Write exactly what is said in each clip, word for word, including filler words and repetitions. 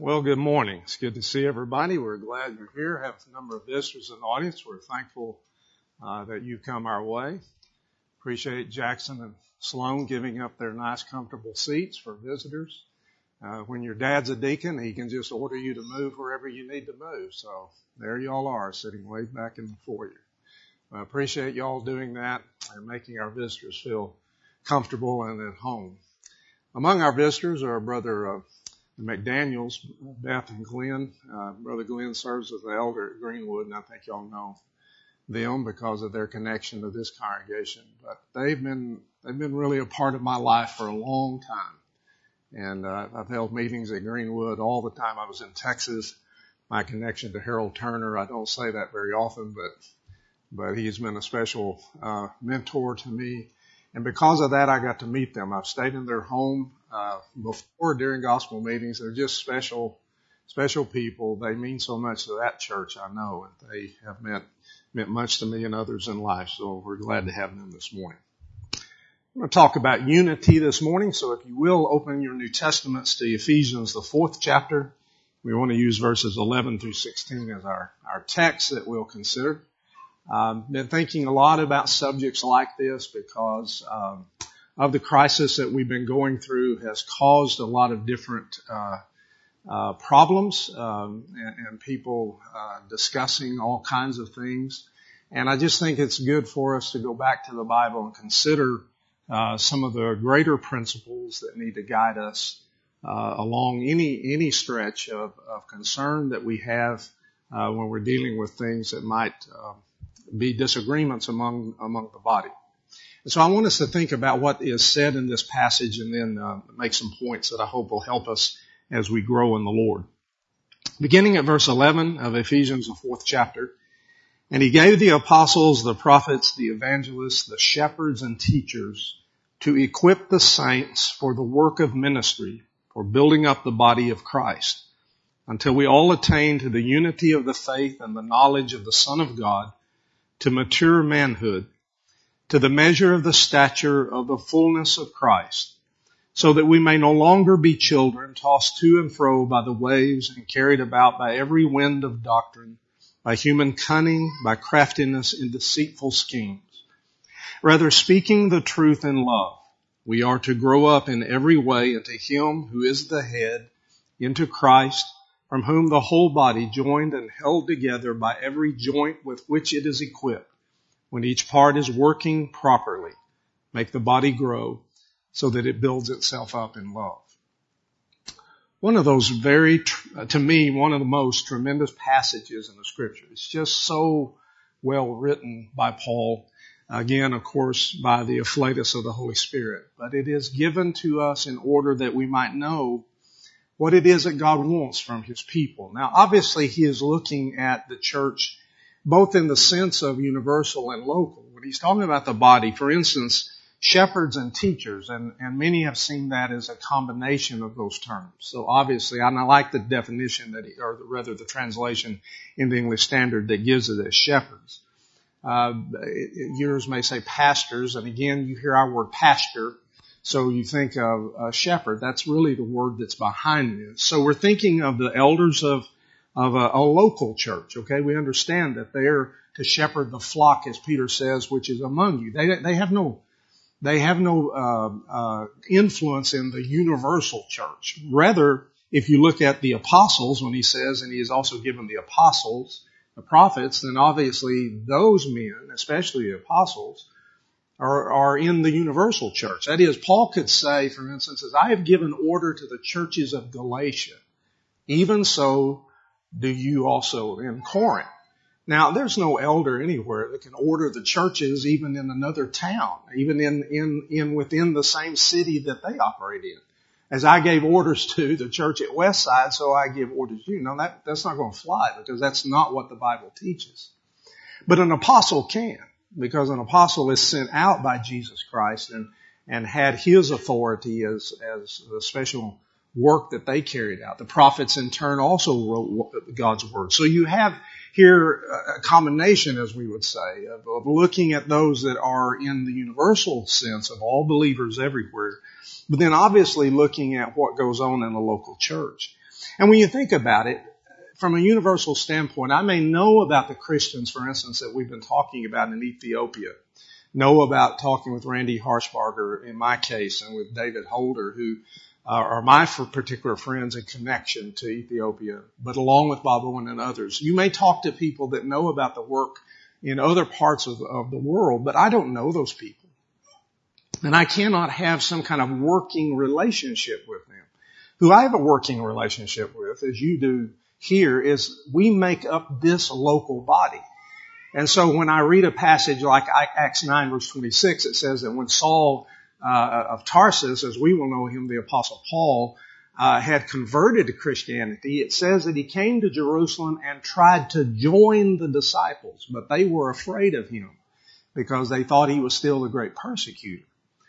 Well, good morning. It's good to see everybody. We're glad you're here. Have a number of visitors in the audience. We're thankful uh, that you've come our way. Appreciate Jackson and Sloan giving up their nice, comfortable seats for visitors. Uh, when your dad's a deacon, he can just order you to move wherever you need to move. So there y'all are, sitting way back in the foyer. I appreciate y'all doing that and making our visitors feel comfortable and at home. Among our visitors are Brother uh, McDaniels, Beth and Glenn. Uh, Brother Glenn serves as the elder at Greenwood, and I think y'all know them because of their connection to this congregation. But they've been they've been really a part of my life for a long time. And uh, I've held meetings at Greenwood all the time. I was in Texas. My connection to Harold Turner, I don't say that very often, but but he's been a special uh, mentor to me. And because of that, I got to meet them. I've stayed in their home uh, before, during gospel meetings. They're just special, special people. They mean so much to that church, I know, and they have meant meant much to me and others in life. So we're glad to have them this morning. I'm going to talk about unity this morning. So if you will, open your New Testaments to Ephesians, the fourth chapter. We want to use verses eleven through sixteen as our, our text that we'll consider. I've been thinking a lot about subjects like this because um, of the crisis that we've been going through has caused a lot of different uh, uh, problems um, and, and people uh, discussing all kinds of things. And I just think it's good for us to go back to the Bible and consider uh, some of the greater principles that need to guide us uh, along any any stretch of, of concern that we have uh, when we're dealing with things that might uh, be disagreements among among the body. And so I want us to think about what is said in this passage and then uh, make some points that I hope will help us as we grow in the Lord. Beginning at verse eleven of Ephesians, the fourth chapter, and he gave the apostles, the prophets, the evangelists, the shepherds and teachers to equip the saints for the work of ministry, for building up the body of Christ, until we all attain to the unity of the faith and the knowledge of the Son of God, to mature manhood, to the measure of the stature of the fullness of Christ, so that we may no longer be children tossed to and fro by the waves and carried about by every wind of doctrine, by human cunning, by craftiness in deceitful schemes. Rather, speaking the truth in love, we are to grow up in every way into Him who is the head, into Christ, from whom the whole body, joined and held together by every joint with which it is equipped, when each part is working properly, make the body grow so that it builds itself up in love. One of those very, to me, one of the most tremendous passages in the Scripture. It's just so well written by Paul. Again, of course, by the afflatus of the Holy Spirit. But it is given to us in order that we might know what it is that God wants from His people. Now, obviously, He is looking at the church both in the sense of universal and local. When He's talking about the body, for instance, shepherds and teachers, and, and many have seen that as a combination of those terms. So obviously, and I like the definition that, he, or rather the translation in the English Standard that gives it as shepherds. Uh, yours may say pastors, and again, you hear our word pastor. So you think of a shepherd. That's really the word that's behind this. So we're thinking of the elders of, of a, a local church, okay? We understand that they're to shepherd the flock, as Peter says, which is among you. They, they have no, they have no, uh, uh, influence in the universal church. Rather, if you look at the apostles, when he says, and he has also given the apostles, the prophets, then obviously those men, especially the apostles, Are, are in the universal church. That is, Paul could say, for instance, as I have given order to the churches of Galatia, even so do you also in Corinth. Now, there's no elder anywhere that can order the churches even in another town, even in, in, in within the same city that they operate in. As I gave orders to the church at Westside, so I give orders to you. No, that, that's not going to fly because that's not what the Bible teaches. But an apostle can. Because an apostle is sent out by Jesus Christ and, and had his authority as, as the special work that they carried out. The prophets in turn also wrote God's word. So you have here a combination, as we would say, of, of looking at those that are in the universal sense of all believers everywhere, but then obviously looking at what goes on in the local church. And when you think about it, from a universal standpoint, I may know about the Christians, for instance, that we've been talking about in Ethiopia, know about talking with Randy Harshbarger in my case and with David Holder, who uh, are my particular friends in connection to Ethiopia, but along with Bob Owen and others. You may talk to people that know about the work in other parts of, of the world, but I don't know those people. And I cannot have some kind of working relationship with them. Who I have a working relationship with, as you do here, is we make up this local body. And so when I read a passage like Acts nine verse twenty-six, it says that when Saul uh, of Tarsus, as we will know him, the Apostle Paul, uh, had converted to Christianity, it says that he came to Jerusalem and tried to join the disciples, but they were afraid of him because they thought he was still the great persecutor.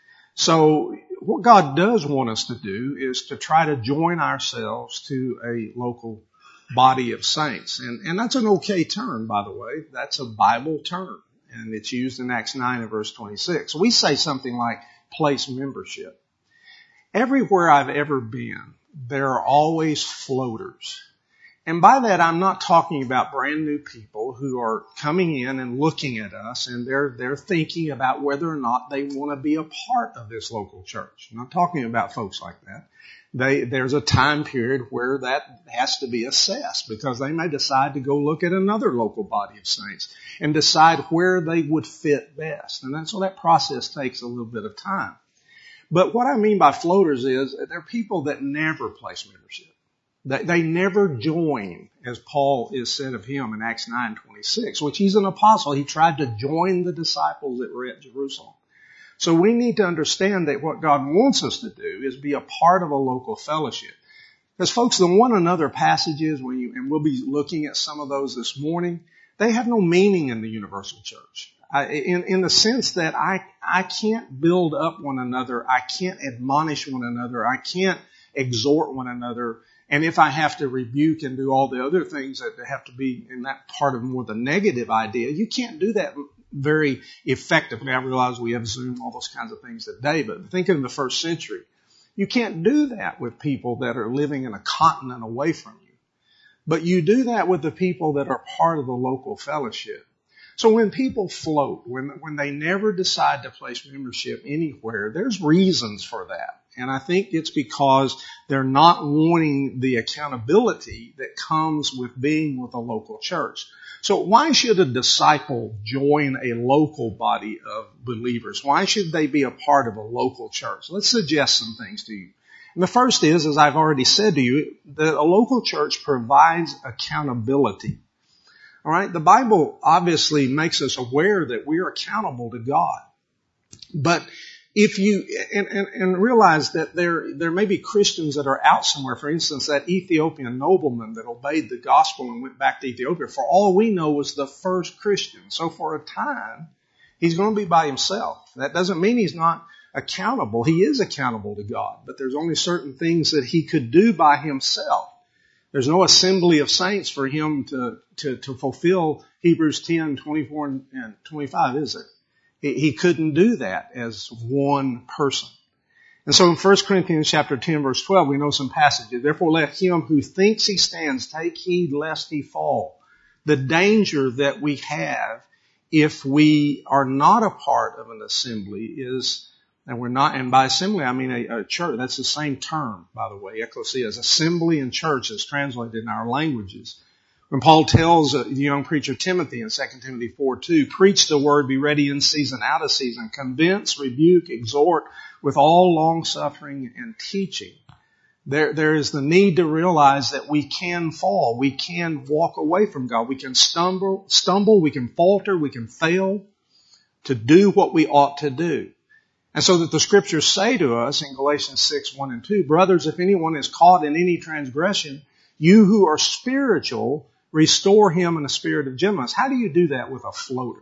So what God does want us to do is to try to join ourselves to a local body of saints. And, and that's an okay term, by the way. That's a Bible term. And it's used in Acts nine and verse twenty-six. We say something like place membership. Everywhere I've ever been, there are always floaters. And by that, I'm not talking about brand new people who are coming in and looking at us and they're, they're thinking about whether or not they want to be a part of this local church. I'm not talking about folks like that. They, there's a time period where that has to be assessed because they may decide to go look at another local body of saints and decide where they would fit best. And that's so that process takes a little bit of time. But what I mean by floaters is they're people that never place membership. They, they never join, as Paul is said of him in Acts nine twenty-six, which he's an apostle. He tried to join the disciples that were at Jerusalem. So we need to understand that what God wants us to do is be a part of a local fellowship. Because folks, the one another passages, when you, and we'll be looking at some of those this morning, they have no meaning in the universal church. I, in, in the sense that I, I can't build up one another. I can't admonish one another. I can't exhort one another. And if I have to rebuke and do all the other things that have to be in that part of more the negative idea, you can't do that very effectively. I realize we have Zoom, all those kinds of things today, but think in the first century. You can't do that with people that are living in a continent away from you. But you do that with the people that are part of the local fellowship. So when people float, when, when they never decide to place membership anywhere, there's reasons for that. And I think it's because they're not wanting the accountability that comes with being with a local church. So why should a disciple join a local body of believers? Why should they be a part of a local church? Let's suggest some things to you. And the first is, as I've already said to you, that a local church provides accountability. All right? The Bible obviously makes us aware that we are accountable to God. But if you, and, and, and realize that there, there may be Christians that are out somewhere. For instance, that Ethiopian nobleman that obeyed the gospel and went back to Ethiopia, for all we know, was the first Christian. So for a time, he's going to be by himself. That doesn't mean he's not accountable. He is accountable to God, but there's only certain things that he could do by himself. There's no assembly of saints for him to, to, to fulfill Hebrews ten, twenty-four and twenty-five, is there? He couldn't do that as one person. And so in First Corinthians chapter ten, verse twelve, we know some passages. Therefore let him who thinks he stands take heed lest he fall. The danger that we have if we are not a part of an assembly is, and we're not, and by assembly I mean a, a church. That's the same term, by the way. Ecclesia is assembly and church is translated in our languages. When Paul tells the young preacher Timothy in Second Timothy four two, preach the word, be ready in season, out of season, convince, rebuke, exhort with all long suffering and teaching. There, there is the need to realize that we can fall. We can walk away from God. We can stumble, stumble, we can falter, we can fail to do what we ought to do. And so that the scriptures say to us in Galatians six, one and two, brothers, if anyone is caught in any transgression, you who are spiritual, restore him in a spirit of gentleness. How do you do that with a floater?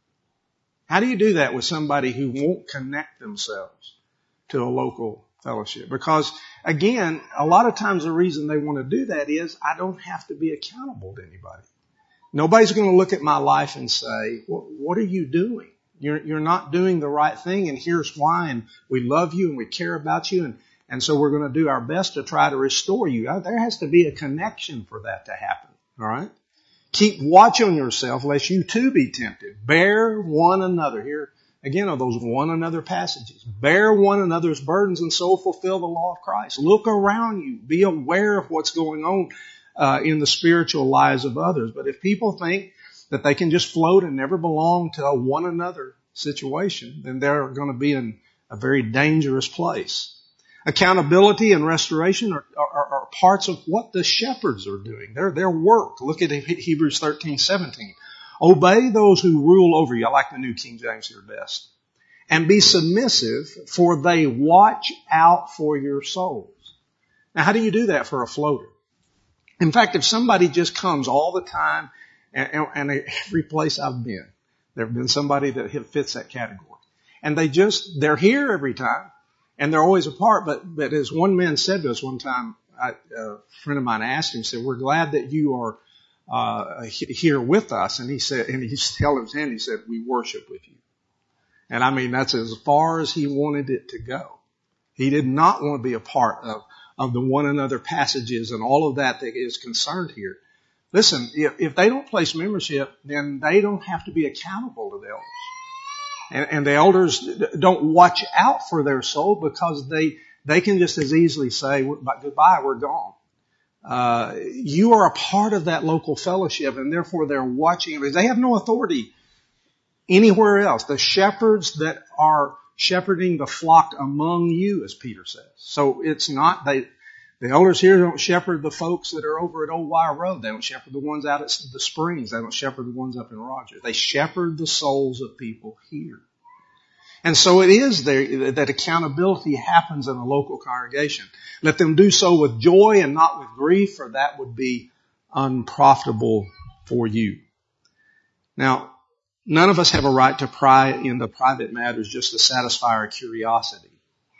How do you do that with somebody who won't connect themselves to a local fellowship? Because, again, a lot of times the reason they want to do that is I don't have to be accountable to anybody. Nobody's going to look at my life and say, what are you doing? You're, you're not doing the right thing, and here's why, and we love you and we care about you. And And so we're going to do our best to try to restore you. There has to be a connection for that to happen. All right? Keep watch on yourself lest you too be tempted. Bear one another. Here again are those one another passages. Bear one another's burdens and so fulfill the law of Christ. Look around you. Be aware of what's going on uh, in the spiritual lives of others. But if people think that they can just float and never belong to a one another situation, then they're going to be in a very dangerous place. Accountability and restoration are, are, are parts of what the shepherds are doing. Their, their work. Look at Hebrews thirteen seventeen. Obey those who rule over you. I like the New King James here best. And be submissive, for they watch out for your souls. Now, how do you do that for a floater? In fact, if somebody just comes all the time, and, and every place I've been, there have been somebody that fits that category. And they just, they're here every time. And they're always apart, but, but as one man said to us one time, I, a friend of mine asked him, said, we're glad that you are, uh, here with us. And he said, and he held his hand, he said, we worship with you. And I mean, that's as far as he wanted it to go. He did not want to be a part of, of the one another passages and all of that that is concerned here. Listen, if, if they don't place membership, then they don't have to be accountable to the elders. And, and the elders don't watch out for their soul because they, they can just as easily say, goodbye, we're gone. Uh, you are a part of that local fellowship and therefore they're watching. They have no authority anywhere else. The shepherds that are shepherding the flock among you, as Peter says. So it's not, they, the elders here don't shepherd the folks that are over at Old Wire Road. They don't shepherd the ones out at the Springs. They don't shepherd the ones up in Rogers. They shepherd the souls of people here. And so it is there that accountability happens in a local congregation. Let them do so with joy and not with grief, for that would be unprofitable for you. Now, none of us have a right to pry in the private matters just to satisfy our curiosity.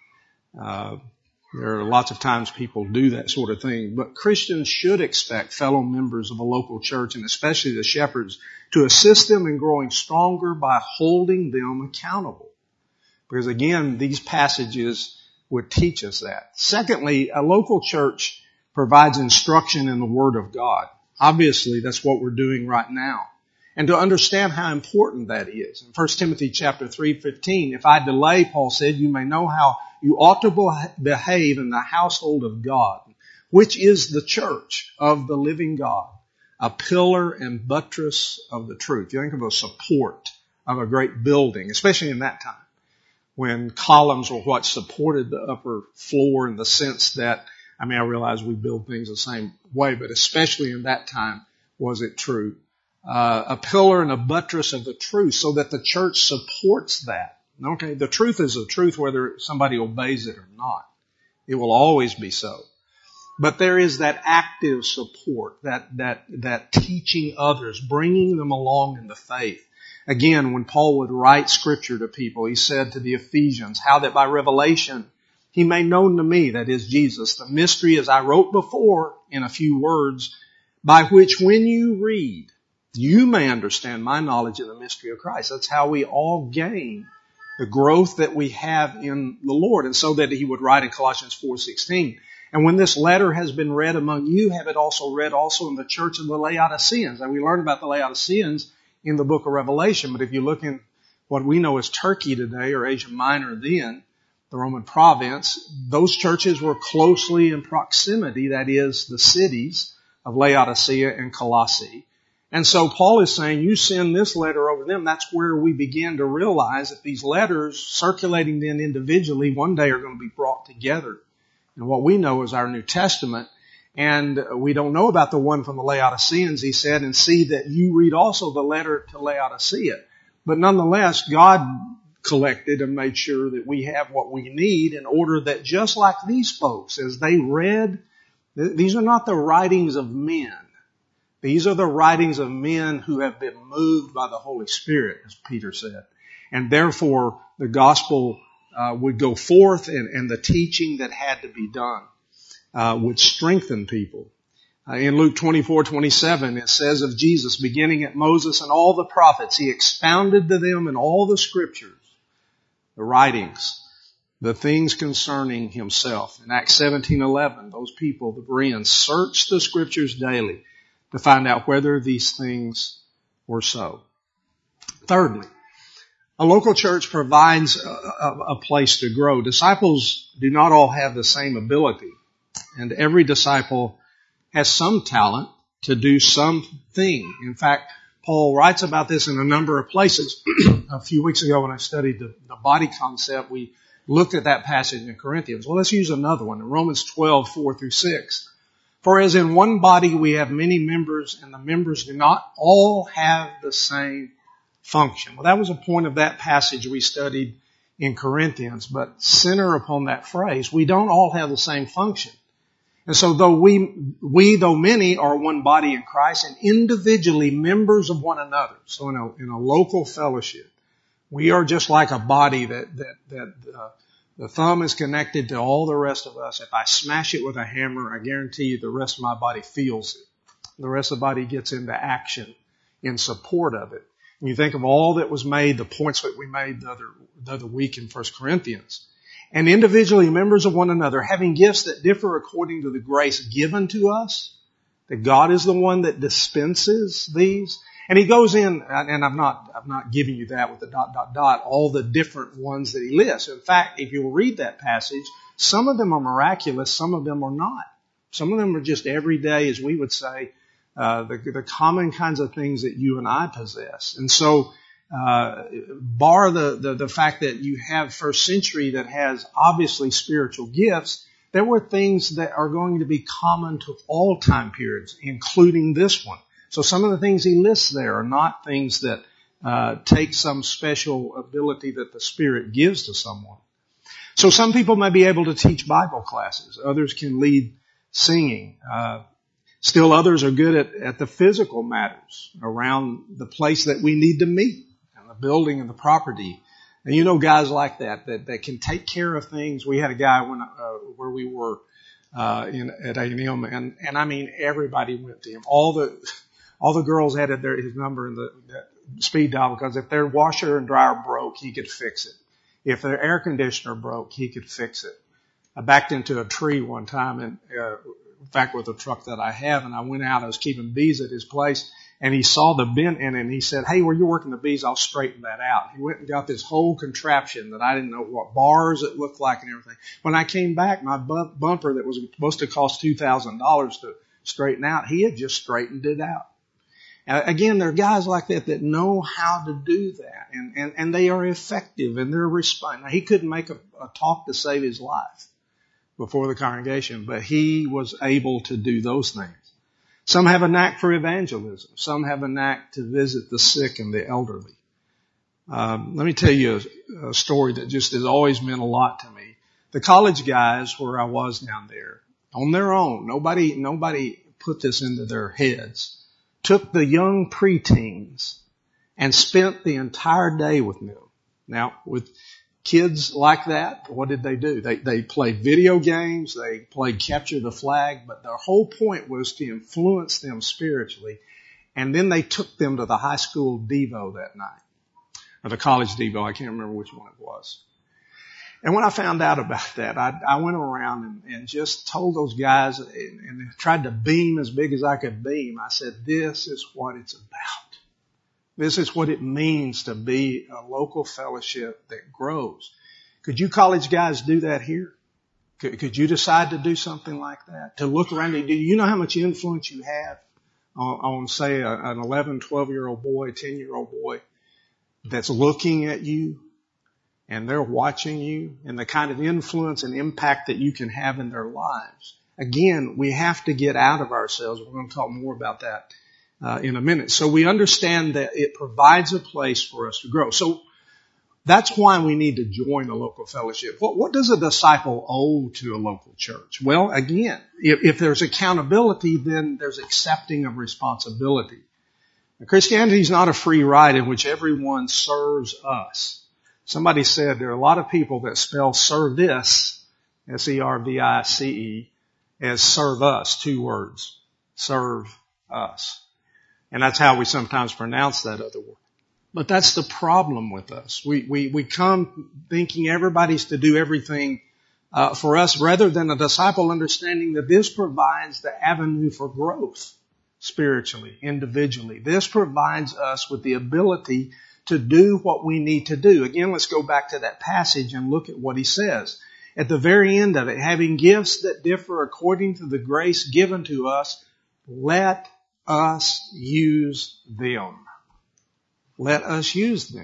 Uh, There are lots of times people do that sort of thing, but Christians should expect fellow members of a local church, and especially the shepherds, to assist them in growing stronger by holding them accountable. Because again, these passages would teach us that. Secondly, a local church provides instruction in the Word of God. Obviously, that's what we're doing right now. And to understand how important that is. In First Timothy chapter three fifteen, if I delay, Paul said, you may know how you ought to behave in the household of God, which is the church of the living God, a pillar and buttress of the truth. You think of a support of a great building, especially in that time, when columns were what supported the upper floor in the sense that, I mean, I realize we build things the same way, but especially in that time was it true. Uh, a pillar and a buttress of the truth so that the church supports that. Okay, the truth is the truth whether somebody obeys it or not. It will always be so. But there is that active support, that, that, that teaching others, bringing them along in the faith. Again, when Paul would write scripture to people, he said to the Ephesians, how that by revelation he made known to me, that is Jesus, the mystery as I wrote before in a few words, by which when you read, you may understand my knowledge of the mystery of Christ. That's how we all gain the growth that we have in the Lord. And so that he would write in Colossians four sixteen, and when this letter has been read among you, have it also read also in the church of the Laodiceans. And we learn about the Laodiceans in the book of Revelation. But if you look in what we know as Turkey today, or Asia Minor then, the Roman province, those churches were closely in proximity, that is, the cities of Laodicea and Colossae. And so Paul is saying, you send this letter over them. That's where we begin to realize that these letters circulating then individually one day are going to be brought together in what we know as our New Testament. And we don't know about the one from the Laodiceans, he said, and see that you read also the letter to Laodicea. But nonetheless, God collected and made sure that we have what we need in order that just like these folks, as they read, these are not the writings of men. These are the writings of men who have been moved by the Holy Spirit, as Peter said. And therefore, the gospel uh, would go forth and, and the teaching that had to be done uh, would strengthen people. Uh, in Luke twenty-four twenty-seven, it says of Jesus, beginning at Moses and all the prophets, he expounded to them in all the scriptures, the writings, the things concerning himself. In Acts seventeen eleven, those people, the Bereans, searched the scriptures daily to find out whether these things were so. Thirdly, a local church provides a, a, a place to grow. Disciples do not all have the same ability, and every disciple has some talent to do something. In fact, Paul writes about this in a number of places. A few weeks ago when I studied the, the body concept, we looked at that passage in Corinthians. Well, let's use another one in Romans twelve, four through six. For as in one body we have many members, and the members do not all have the same function. Well, that was a point of that passage we studied in Corinthians, but center upon that phrase, we don't all have the same function. And so though we, we, though many are one body in Christ and individually members of one another, so in a, in a local fellowship, we are just like a body that, that, that, uh, the thumb is connected to all the rest of us. If I smash it with a hammer, I guarantee you the rest of my body feels it. The rest of the body gets into action in support of it. And you think of all that was made, the points that we made the other, the other week in First Corinthians. And individually members of one another, having gifts that differ according to the grace given to us, that God is the one that dispenses these. And he goes in, and I'm not, I'm not giving you that with the dot, dot, dot, all the different ones that he lists. In fact, if you'll read that passage, some of them are miraculous, some of them are not. Some of them are just everyday, as we would say, uh, the, the common kinds of things that you and I possess. And so, uh, bar the, the, the fact that you have first century that has obviously spiritual gifts, there were things that are going to be common to all time periods, including this one. So some of the things he lists there are not things that uh, take some special ability that the Spirit gives to someone. So some people may be able to teach Bible classes. Others can lead singing. Uh, still others are good at, at the physical matters around the place that we need to meet, and the building and the property. And you know guys like that, that, that can take care of things. We had a guy when, uh, where we were uh, in, at A and M, and, and I mean everybody went to him. All the... All the girls had their, his number in the, the speed dial, because if their washer and dryer broke, he could fix it. If their air conditioner broke, he could fix it. I backed into a tree one time, and uh, in fact with a truck that I have, and I went out. I was keeping bees at his place, and he saw the bent in it, and he said, "Hey, where you're working the bees, I'll straighten that out." He went and got this whole contraption that I didn't know what bars it looked like and everything. When I came back, my bump, bumper that was supposed to cost two thousand dollars to straighten out, he had just straightened it out. Again, there are guys like that that know how to do that, and, and, and they are effective, and they're responding. Now, he couldn't make a, a talk to save his life before the congregation, but he was able to do those things. Some have a knack for evangelism. Some have a knack to visit the sick and the elderly. Um, let me tell you a, a story that just has always meant a lot to me. The college guys, where I was down there, on their own, nobody, nobody put this into their heads, took the young preteens and spent the entire day with them. Now, with kids like that, what did they do? They, they played video games, they played capture the flag, but their whole point was to influence them spiritually. And then they took them to the high school Devo that night, or the college Devo. I can't remember which one it was. And when I found out about that, I, I went around and, and just told those guys and, and tried to beam as big as I could beam. I said, this is what it's about. This is what it means to be a local fellowship that grows. Could you college guys do that here? Could, could you decide to do something like that? To look around and do you know how much influence you have on, on say, a, an eleven, twelve-year-old boy, ten-year-old boy that's looking at you? And they're watching you, and the kind of influence and impact that you can have in their lives. Again, we have to get out of ourselves. We're going to talk more about that uh, in a minute. So we understand that it provides a place for us to grow. So that's why we need to join a local fellowship. What, what does a disciple owe to a local church? Well, again, if, if there's accountability, then there's accepting of responsibility. Now, Christianity is not a free ride in which everyone serves us. Somebody said there are a lot of people that spell service, S E R V I C E, as serve us, two words, serve us. And that's how we sometimes pronounce that other word. But that's the problem with us. We, we, we come thinking everybody's to do everything uh, for us rather than a disciple understanding that this provides the avenue for growth spiritually, individually. This provides us with the ability to do what we need to do. Again, let's go back to that passage and look at what he says. At the very end of it, having gifts that differ according to the grace given to us, let us use them. Let us use them.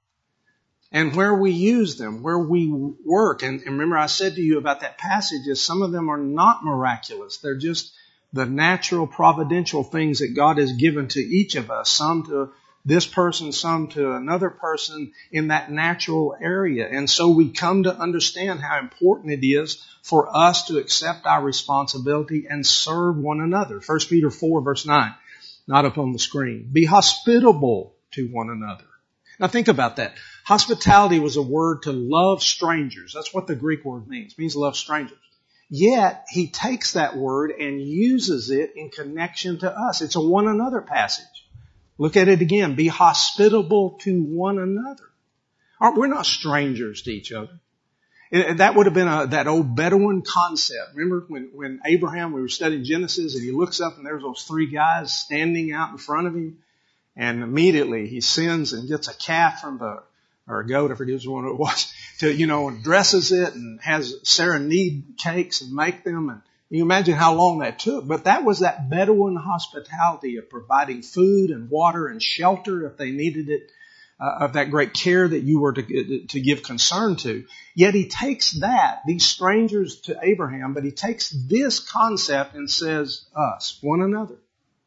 And where we use them, where we work, and, and remember I said to you about that passage is some of them are not miraculous. They're just the natural providential things that God has given to each of us, some to this person, some to another person in that natural area. And so we come to understand how important it is for us to accept our responsibility and serve one another. First Peter four verse nine, not up on the screen. Be hospitable to one another. Now think about that. Hospitality was a word to love strangers. That's what the Greek word means. It means love strangers. Yet he takes that word and uses it in connection to us. It's a one another passage. Look at it again. Be hospitable to one another. We're not strangers to each other. That would have been a, that old Bedouin concept. Remember when, when Abraham, we were studying Genesis, and he looks up and there's those three guys standing out in front of him. And immediately he sends and gets a calf from the, or a goat, I forget which one it was, to, you know, and dresses it and has Sarah knead cakes and make them. And you can imagine how long that took. But that was that Bedouin hospitality of providing food and water and shelter if they needed it, uh, of that great care that you were to, to give concern to. Yet he takes that, these strangers to Abraham, but he takes this concept and says us, one another.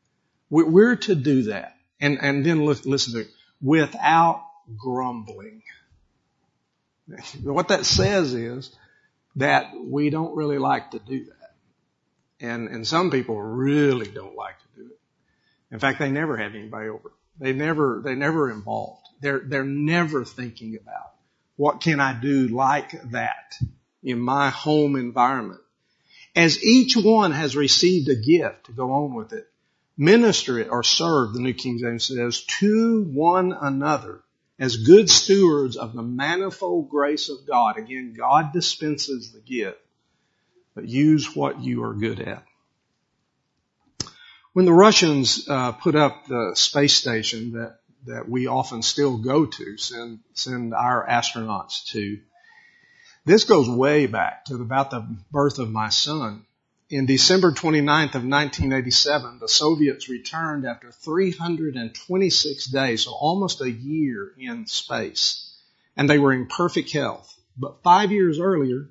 We're to do that. And, and then listen to it, without grumbling. What that says is that we don't really like to do that. And, and some people really don't like to do it. In fact, they never have anybody over. They never, they never involved. They're, they're never thinking about what can I do like that in my home environment. As each one has received a gift to go on with it, minister it or serve, the New King James says, to one another as good stewards of the manifold grace of God. Again, God dispenses the gift, but use what you are good at. When the Russians uh, put up the space station that, that we often still go to, send, send our astronauts to, this goes way back to about the birth of my son. In December twenty-ninth of nineteen eighty-seven, the Soviets returned after three hundred twenty-six days, so almost a year in space. And they were in perfect health. But five years earlier,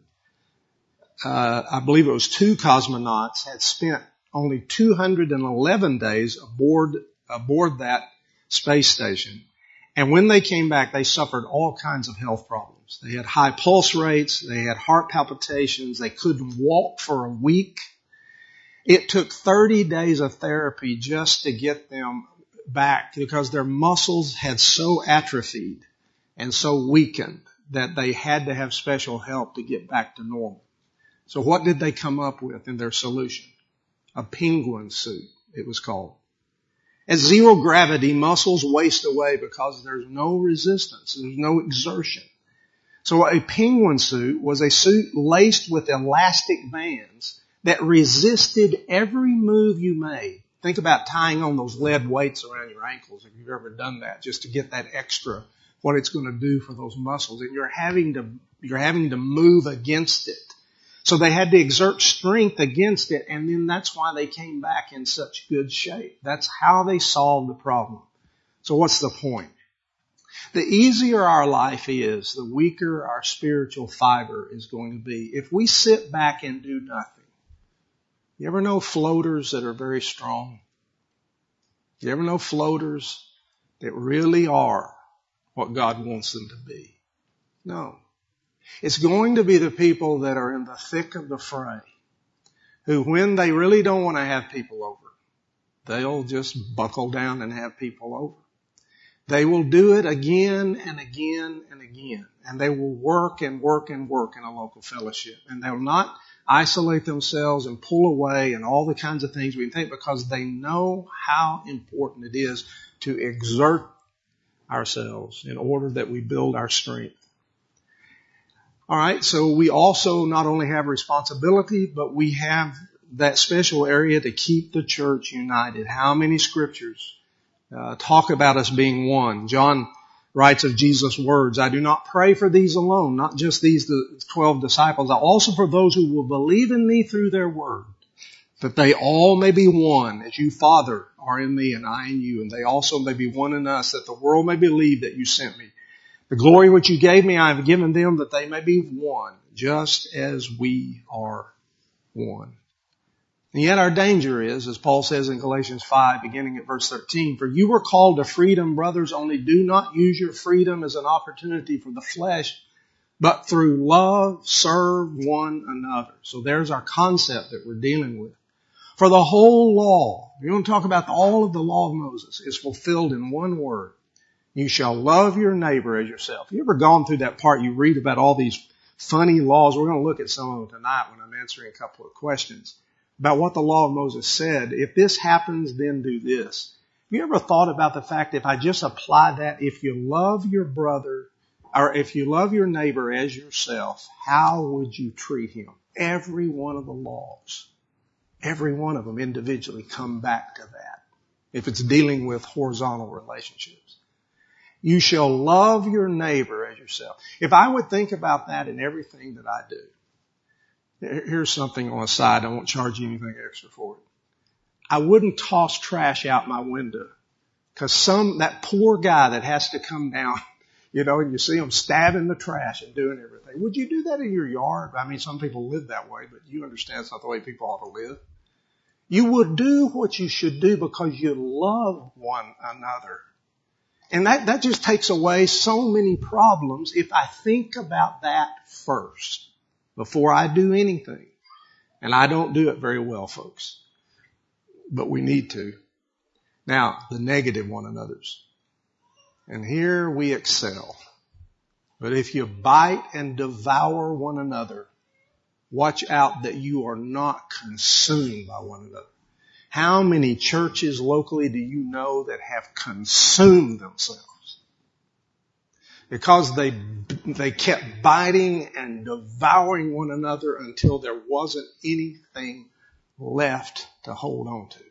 uh, I believe it was two cosmonauts had spent only two hundred eleven days aboard, aboard that space station. And when they came back, they suffered all kinds of health problems. They had high pulse rates. They had heart palpitations. They couldn't walk for a week. It took thirty days of therapy just to get them back because their muscles had so atrophied and so weakened that they had to have special help to get back to normal. So what did they come up with in their solution? A penguin suit, it was called. At zero gravity, muscles waste away because there's no resistance. There's no exertion. So a penguin suit was a suit laced with elastic bands that resisted every move you made. Think about tying on those lead weights around your ankles if you've ever done that, just to get that extra, what it's going to do for those muscles. And you're having to, you're having to move against it. So they had to exert strength against it, and then that's why they came back in such good shape. That's how they solved the problem. So what's the point? The easier our life is, the weaker our spiritual fiber is going to be. If we sit back and do nothing. You ever know floaters that are very strong? You ever know floaters that really are what God wants them to be? No. It's going to be the people that are in the thick of the fray, who when they really don't want to have people over, they'll just buckle down and have people over. They will do it again and again and again, and they will work and work and work in a local fellowship, and they will not isolate themselves and pull away and all the kinds of things we think because they know how important it is to exert ourselves in order that we build our strength. All right, so we also not only have responsibility, but we have that special area to keep the church united. How many scriptures uh, talk about us being one? John writes of Jesus' words, I do not pray for these alone, not just these the twelve disciples, also for those who will believe in me through their word, that they all may be one, as you, Father, are in me and I in you, and they also may be one in us, that the world may believe that you sent me. The glory which you gave me I have given them, that they may be one, just as we are one. And yet our danger is, as Paul says in Galatians five, beginning at verse thirteen, for you were called to freedom, brothers, only do not use your freedom as an opportunity for the flesh, but through love serve one another. So there's our concept that we're dealing with. For the whole law, you want to talk about all of the law of Moses, is fulfilled in one word. You shall love your neighbor as yourself. You ever gone through that part? You read about all these funny laws. We're going to look at some of them tonight when I'm answering a couple of questions about what the law of Moses said. If this happens, then do this. Have you ever thought about the fact if I just apply that, if you love your brother, or if you love your neighbor as yourself, how would you treat him? Every one of the laws, every one of them individually come back to that. If it's dealing with horizontal relationships. You shall love your neighbor as yourself. If I would think about that in everything that I do, here's something on the side. I won't charge you anything extra for it. I wouldn't toss trash out my window because some, that poor guy that has to come down, you know, and you see him stabbing the trash and doing everything. Would you do that in your yard? I mean, some people live that way, but you understand it's not the way people ought to live. You would do what you should do because you love one another. And that, that just takes away so many problems if I think about that first before I do anything. And I don't do it very well, folks. But we need to. Now, the negative one another's. And here we excel. But if you bite and devour one another, watch out that you are not consumed by one another. How many churches locally do you know that have consumed themselves? Because they, they kept biting and devouring one another until there wasn't anything left to hold on to.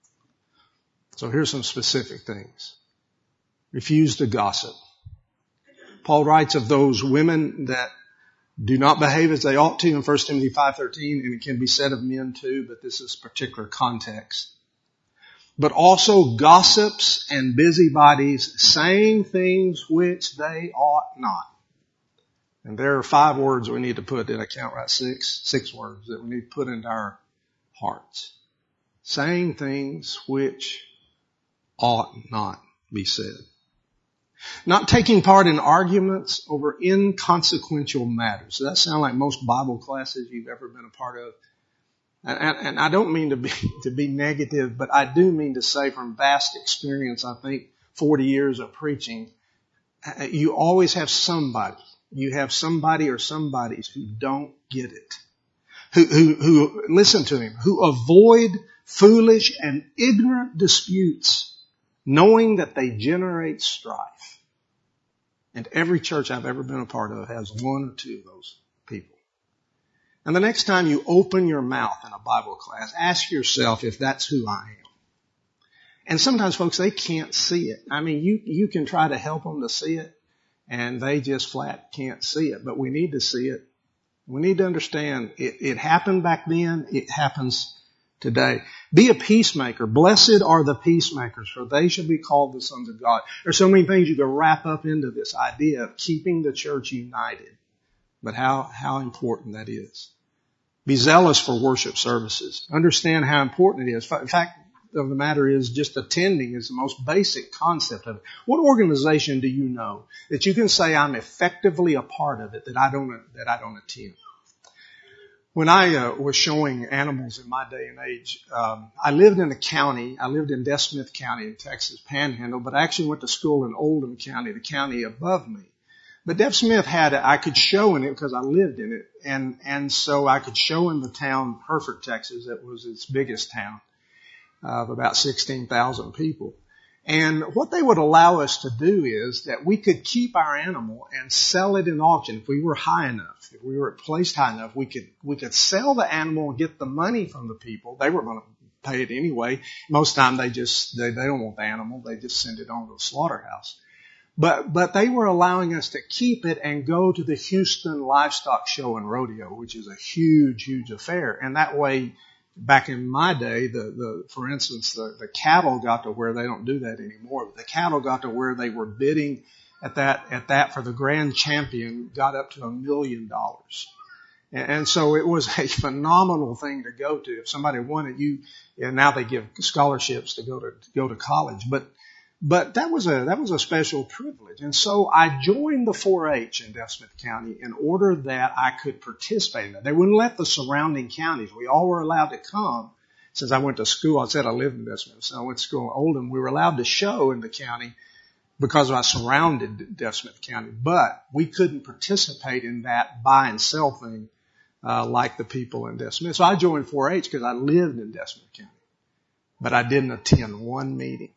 So here's some specific things. Refuse to gossip. Paul writes of those women that do not behave as they ought to in First Timothy five thirteen, and it can be said of men too, but this is particular context. But also gossips and busybodies, saying things which they ought not. And there are five words we need to put, did I count right? Six? Six words that we need to put into our hearts. Saying things which ought not be said. Not taking part in arguments over inconsequential matters. Does that sound like most Bible classes you've ever been a part of? And, and, and I don't mean to be, to be negative, but I do mean to say from vast experience, I think forty years of preaching, you always have somebody, you have somebody or somebodies who don't get it. Who, who, who, listen to him, who avoid foolish and ignorant disputes, knowing that they generate strife. And every church I've ever been a part of has one or two of those people. And the next time you open your mouth in a Bible class, ask yourself if that's who I am. And sometimes folks, they can't see it. I mean, you, you can try to help them to see it, and they just flat can't see it. But we need to see it. We need to understand it, it happened back then. It happens today. Be a peacemaker. Blessed are the peacemakers, for they shall be called the sons of God. There's so many things you can wrap up into this idea of keeping the church united. But how, how important that is. Be zealous for worship services. Understand how important it is. In fact, of the matter is just attending is the most basic concept of it. What organization do you know that you can say I'm effectively a part of it that I don't, that I don't attend? When I uh, was showing animals in my day and age, um, I lived in a county. I lived in Des Smith County in Texas, Panhandle, but I actually went to school in Oldham County, the county above me. But Des Smith had, a, I could show in it because I lived in it, and and so I could show in the town, Hereford, Texas. That was its biggest town, uh, of about sixteen thousand people. And what they would allow us to do is that we could keep our animal and sell it in auction. If we were high enough, if we were placed high enough, we could, we could sell the animal and get the money from the people. They were going to pay it anyway. Most of the time they just, they, they don't want the animal. They just send it on to the slaughterhouse. But, but they were allowing us to keep it and go to the Houston Livestock Show and Rodeo, which is a huge, huge affair. And that way, back in my day, the, the, for instance, the, the cattle got to where they don't do that anymore, but the cattle got to where they were bidding at that, at that for the grand champion got up to a million dollars. And, and so it was a phenomenal thing to go to. If somebody wanted you, and now they give scholarships to go to, to go to college, but But that was a, that was a special privilege. And so I joined the four H in Deaf Smith County in order that I could participate in that. They wouldn't let the surrounding counties. We all were allowed to come. Since I went to school, I said I lived in Deaf Smith, so I went to school in Oldham. We were allowed to show in the county because I surrounded Deaf Smith County. But we couldn't participate in that buy and sell thing, uh, like the people in Deaf Smith. So I joined four H because I lived in Deaf Smith County. But I didn't attend one meeting.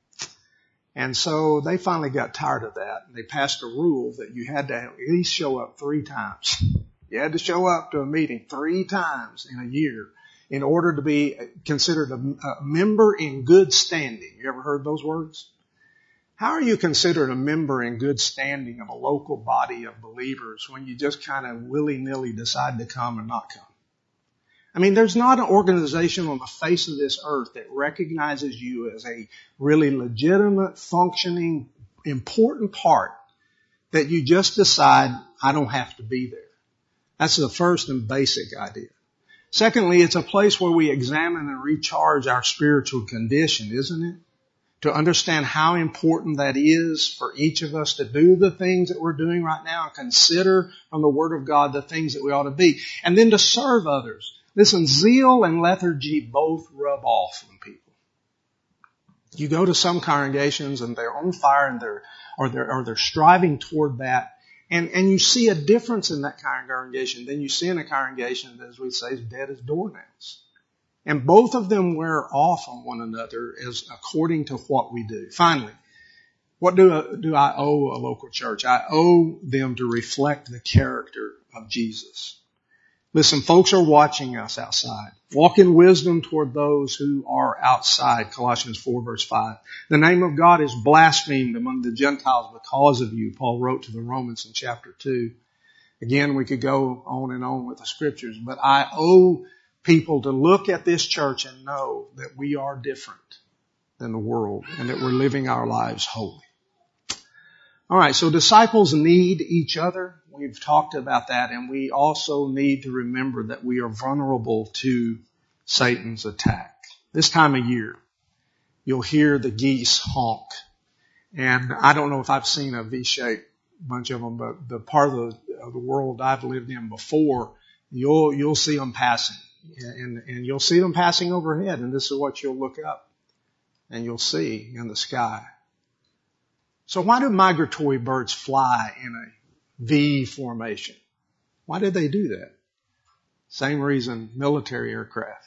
And so they finally got tired of that. They passed a rule that you had to at least show up three times. You had to show up to a meeting three times in a year in order to be considered a, a member in good standing. You ever heard those words? How are you considered a member in good standing of a local body of believers when you just kind of willy-nilly decide to come or not come? I mean, there's not an organization on the face of this earth that recognizes you as a really legitimate, functioning, important part that you just decide, I don't have to be there. That's the first and basic idea. Secondly, it's a place where we examine and recharge our spiritual condition, isn't it? To understand how important that is for each of us to do the things that we're doing right now and consider from the Word of God the things that we ought to be. And then to serve others. Listen, zeal and lethargy both rub off on people. You go to some congregations and they're on fire and they're, or they're, or they're striving toward that. And, and you see a difference in that congregation than you see in a congregation that, as we say, is dead as doornails. And both of them wear off on one another as according to what we do. Finally, what do, do I owe a local church? I owe them to reflect the character of Jesus. Listen, folks are watching us outside. Walk in wisdom toward those who are outside, Colossians four verse five. The name of God is blasphemed among the Gentiles because of you, Paul wrote to the Romans in chapter two. Again, we could go on and on with the scriptures, but I owe people to look at this church and know that we are different than the world and that we're living our lives holy. All right, so disciples need each other. We've talked about that, and we also need to remember that we are vulnerable to Satan's attack. This time of year, you'll hear the geese honk. And I don't know if I've seen a V-shaped bunch of them, but the part of the, of the world I've lived in before, you'll, you'll see them passing. And, and you'll see them passing overhead, and this is what you'll look up and you'll see in the sky. So why do migratory birds fly in a V formation? Why did they do that? Same reason military aircraft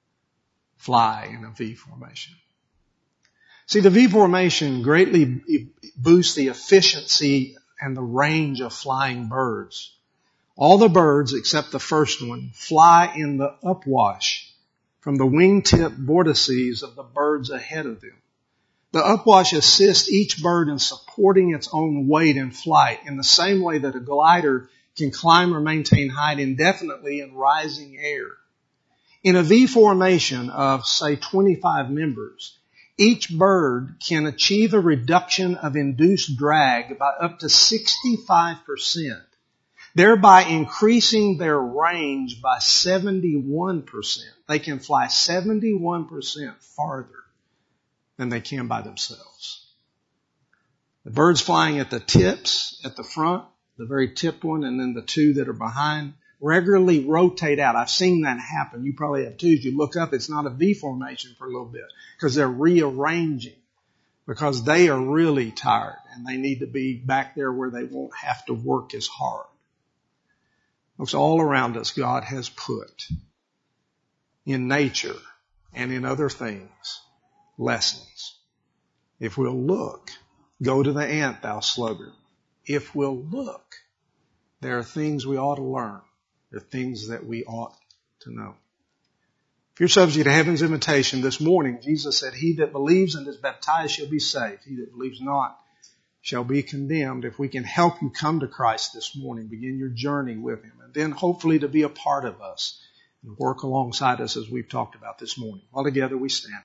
fly in a V formation. See, the V formation greatly boosts the efficiency and the range of flying birds. All the birds, except the first one, fly in the upwash from the wingtip vortices of the birds ahead of them. The upwash assists each bird in supporting its own weight in flight in the same way that a glider can climb or maintain height indefinitely in rising air. In a V formation of, say, twenty-five members, each bird can achieve a reduction of induced drag by up to sixty-five percent, thereby increasing their range by seventy-one percent. They can fly seventy-one percent farther than they can by themselves. The birds flying at the tips, at the front, the very tip one, and then the two that are behind, regularly rotate out. I've seen that happen. You probably have too. As you look up, it's not a V formation for a little bit because they're rearranging because they are really tired and they need to be back there where they won't have to work as hard. Folks, all around us, God has put in nature and in other things lessons. If we'll look, go to the ant, thou sluggard. If we'll look, there are things we ought to learn. There are things that we ought to know. If you're subject to heaven's invitation this morning, Jesus said, he that believes and is baptized shall be saved. He that believes not shall be condemned. If we can help you come to Christ this morning, begin your journey with him, and then hopefully to be a part of us and work alongside us as we've talked about this morning. All together we stand.